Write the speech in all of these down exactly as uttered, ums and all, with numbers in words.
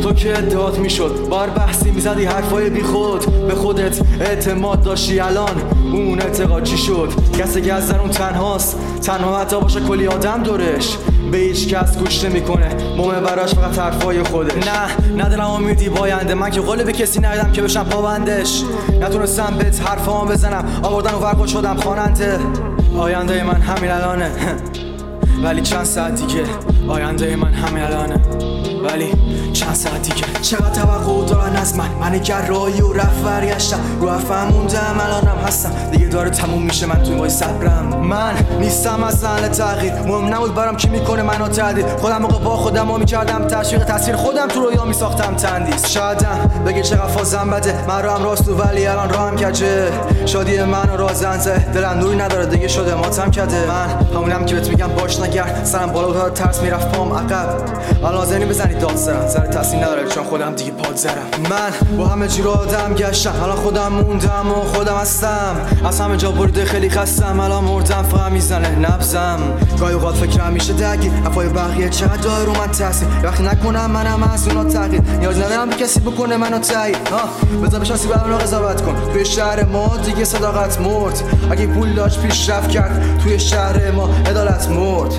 تو که ادعات میشد بار بحثی میزدی حرفای بی خود، به خودت اعتماد داشتی الان اون اعتقاد چی شد؟ کسی که از درون تنهاست، تنها حتی باشه کلی آدم دورش، به هیچ کس گوش نمیکنه، مهمه براش فقط حرفای خوده. نه ندارم امیدی باینده، من که قول به کسی ندادم که بشم پابندش، نتونستم بهت حرفام بزنم، آوردن و ورقل شدم خواننده. آینده من همین الانه ولی چند ساعت دیگه، آینده من همین الانه ولی چند ساعت دیگه. چقدر توقع دارن از من، من گرایی و رفت برگشتم، رو حرفم موندم الانم هستم، دیگه داره تموم میشه من توی مای صبرم. من نیستم از اهل تغییر، مهم نبود برام کی میکنه منو تعدیل، خودم موقع با خودم ها میکردم تشویق تاثیر خودم تو رویا میساختم تندیس. شایدم بگه چقدر فازم بده، من راهم راستو ولی الان راهم کجه، شادی منو رازنده، دلم نوری نداره دیگه شده ماتم کده. من همونم که بهت میگم باش نگرد، سرم بالا و ترس میرفت پام عقب، الان لازمی بزنی داد سرم، سر تاثیر نداره چون خودم دیگه پاد زرم. من با همه جور آدم گشتم، الان خودم موندم و خودم هستم، از همه جا برده خیلی خستم، الان مردم فقط میزنه نبزم. گاهی اوقات فکرم میشه درگیر، حرفای بقیه چقدر داره رو من تاثیر، وقتی نکنم منم از اونا تغییر، نیاز ندارم به کسی بکنه منو تایید. بذار بشناسی برام رو قضاوت کن، توی شهر ما دیگه صداقت مرد، اگه پول داشت پیشرفت کرد، توی شهر ما عدالت مرد.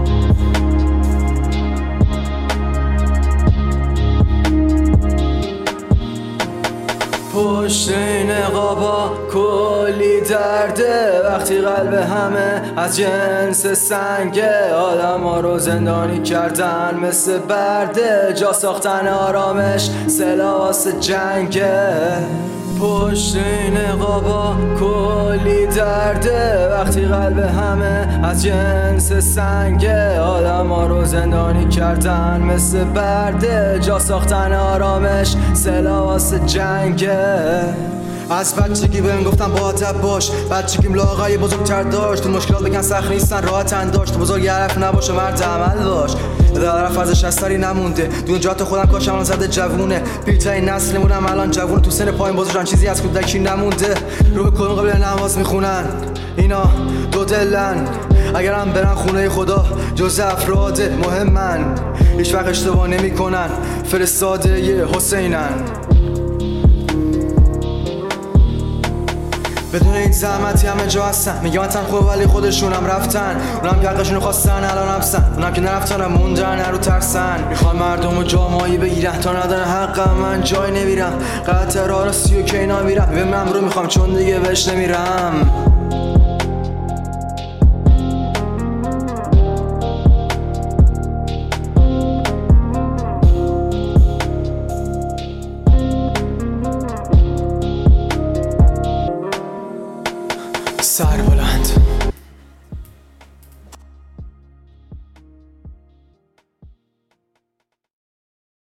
پشت این نقابا کلی درده، وقتی قلب همه از جنس سنگه، آدم ها رو زندانی کردن مثل برده، جا ساختن آرامش سلاح واسه جنگه. پشت این نقابا کلی درده، وقتی قلب همه از جنس سنگه، آدم ها رو زندانی کردن مثل برده، جا ساختن آرامش سلاح واسه جنگه. از بچگی بهم گفتم با ادب باش، بچگیم لاغای بزرگتر داشت، تو مشکلات بگن سخت نیستن راحت انداشت، تو بزرگ حرف نباشه مرد عمل باش، طرف ازش اثری نمونده، دون جات خودم کاشم الان زده جوونه، پیرترین نسلمونم الان جوونه، تو سن پایین بزرگان چیزی از کودکی نمونده، رو به کدوم قبل نماز میخونن اینا دو دلن، اگرم برن خونه خدا جز افراد مهمن، هیچ وقت اشتباه نمیکنن، فرستاده ی حسینن. بدون این زحمتی همه جا هستن، میگه من تنخواه ولی خودشونم رفتن، اونم که حقشونو خواستن الان هستن، اونم که نرفتن موندن نرو ترسن، میخوان مردم رو جامایی بگیرن، تا ندارن حقم من جای نمیرم، قطع راه را سی و کینا میرم، ببینم رو میخوام چون دیگه بهش نمیرم. سر